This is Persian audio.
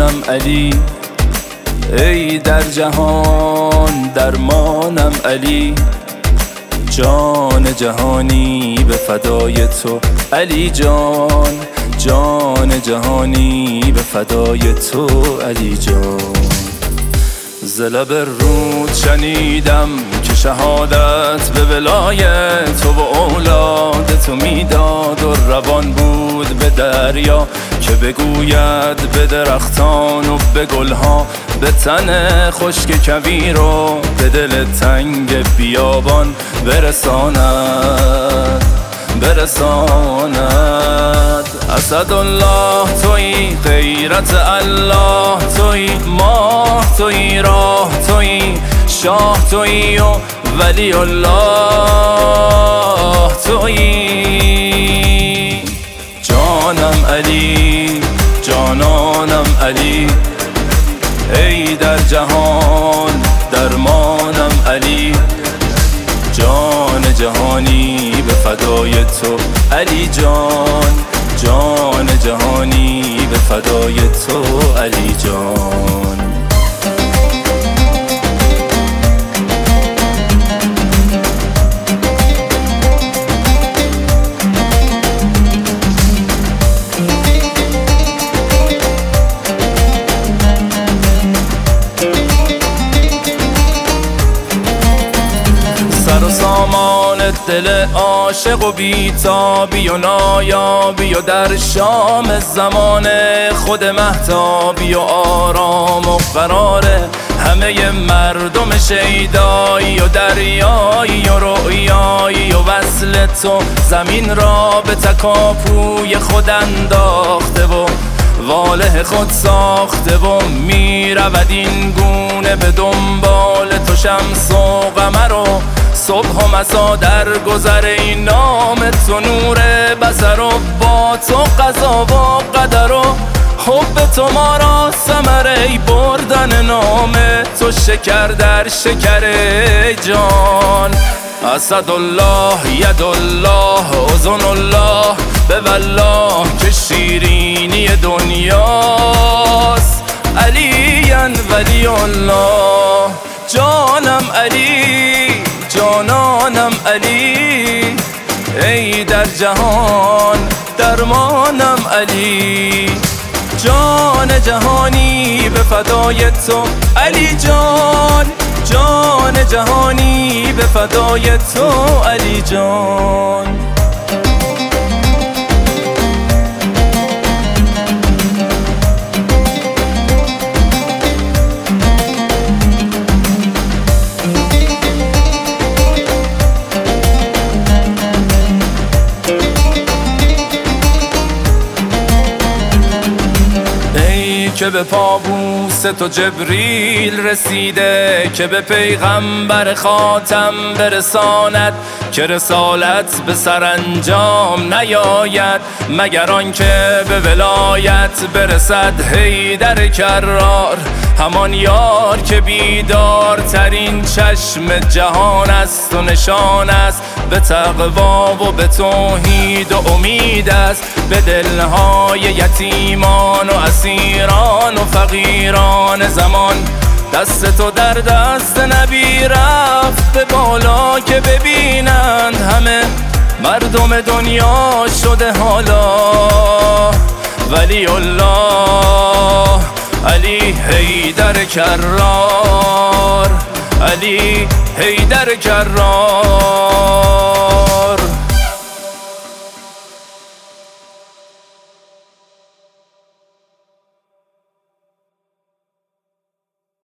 جانم علی، ای در جهان درمانم علی، جان جهانی به فدای تو علی جان، جان جهانی به فدای تو علی جان. ز لب رود شنیدم که شهادت به ولایت تو و اولاد تو میداد و روان بود به دریا که بگوید به درختان و به گلها، به تن خشک کویر و به دل تنگ بیابان برساند. اسدالله تویی، غیرت الله تویی، ماه تویی، راه تویی، شاه تویی و ولی الله تویی. جانم علی، جانانم علی، ای در جهان درمانم علی، جان جهانی به فدای تو علی جان، جان جهانی به فدای تو علی جان. سر و سامان دل عاشق و بیتابی و نایابی و در شام زمان خود مهتابی و آرام و قرار همه مردم شیدایی و دریایی و رؤیایی و وصل تو زمین را به تکاپوی خود انداخته و واله خود ساخته و میرود این گونه به دنبال تو شمس و قمر و صبح و مسا در گذر این نام تو نور بصر و با تو قضا و قدر و حب تو ما را ثمره بردن نام تو شکر در شکر جان. اسدالله یدالله اذن الله به والله که شیرینی دنیاست علی ولی الله. جانم علی، جانانم علی، ای در جهان درمانم علی، جان جهانی به فدای تو علی جان، جان جهانی به فدای تو علی جان. که به پابوس تو جبریل رسیده که به پیغمبر خاتم برساند که رسالت به سرانجام نیاید مگر آنکه به ولایت برسد حیدر کرار، همان یار که بیدارترین چشم جهان است و نشان است به تقوا و به توحید و امید است به دلهای یتیمان و اسیران و فقیران زمان. دست تو در دست نبی رفت به بالا که ببینند همه مردم دنیا شده حالا ولی الله علی حیدر کرار، علی حیدر کرار.